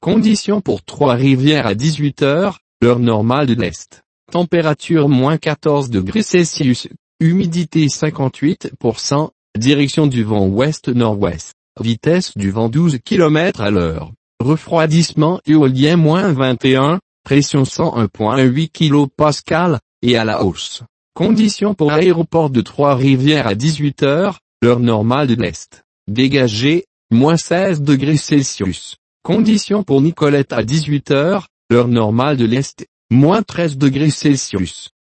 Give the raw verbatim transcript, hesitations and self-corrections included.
Conditions pour Trois-Rivières à dix-huit heures, heure normale de l'Est. Température moins quatorze degrés Celsius, humidité cinquante-huit pour cent, direction du vent ouest-nord-ouest, vitesse du vent douze kilomètres à l'heure, refroidissement éolien moins vingt et un, pression cent un virgule huit kilopascales, et à la hausse. Conditions pour aéroport de Trois-Rivières à dix-huit heures, heure normale de l'Est. Dégagé, moins seize degrés Celsius. Conditions pour Nicolette à dix-huit heures, heure normale de l'Est, moins treize degrés Celsius.